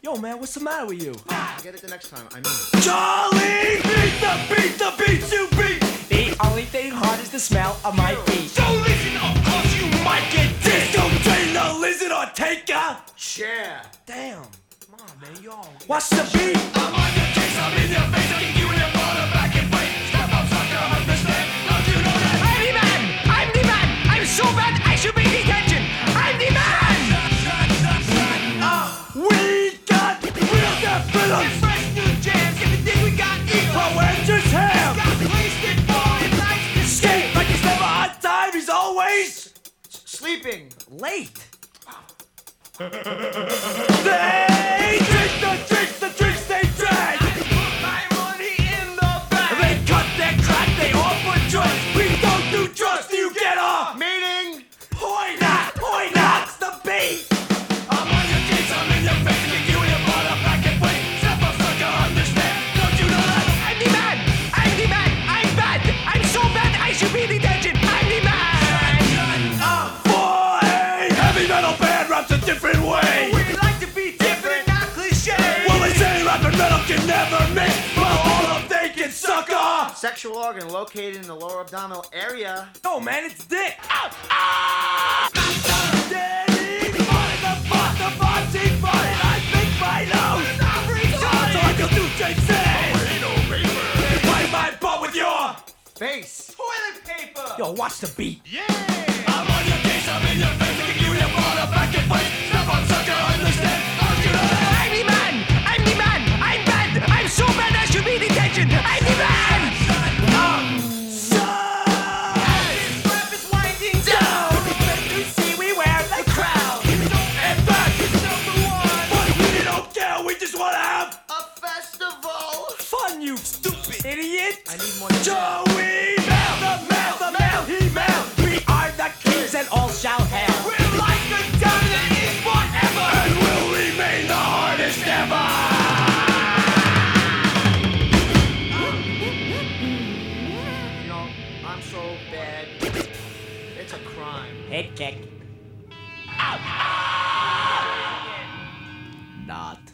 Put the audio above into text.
Yo, man, what's the matter with you? I'll get it the next time. I mean it. Charlie! Beat the beats you beat! The only thing hard is the smell of my feet. So listen up, cause you might get dissed. Don't train the lizard or take a Chair. damn. Come on, man, yo. What's the beat? I'm on your case, I'm in your face, I kick you in your corner, back and fight. Step up, sucker, understand? Don't you know that? I'm the man! I'm the man! I'm so bad I should be in detention! I'm the man! We got real death villains! Fresh new jams, everything we got equal! Power Rangers ham! Got wasted boy, likes to Skate like he's never on time, he's always Sleeping. late. They drink the drinks they drag. put my money in the bag! They cut their crack, they offer drugs. We don't do drugs, do you get off? Meeting. Point that's the beat. I'm on your case, I'm in your face, I kick you in your corner, back and fight. Step up, sucker, understand? Don't you know that? I'm the man! I'm the man! I'm bad! I'm so bad I should be in detention! I'm the man! For a heavy metal band raps a different way. We like to be different, not cliche! Well, they say rap and metal can never mix. Well, all of they can suck off. Sexual organ located in the lower abdominal area. No, man, it's dick. Daddy, the party, I think my nose. So I can do JC. Wipe my butt with your Face. Toilet paper! Yo, watch the beat. I'm on your case, I'm in your face, I kick you in your corner, back and fight. Step up, sucker, understand? Don't you know that? I'm the man! I'm the man! I'm bad! I'm so bad I should be in detention! I'm the man! This rap is winding down! You see, we wear the crown. In fact, but we don't care. We just want to have A festival. fun, you stupid idiot. I need more. Joey, the male, he male. We are the kings and all shall hail. We're like the dominant is forever! And will remain the hardest ever. You know, I'm so bad. It's a crime. Head kick. Not.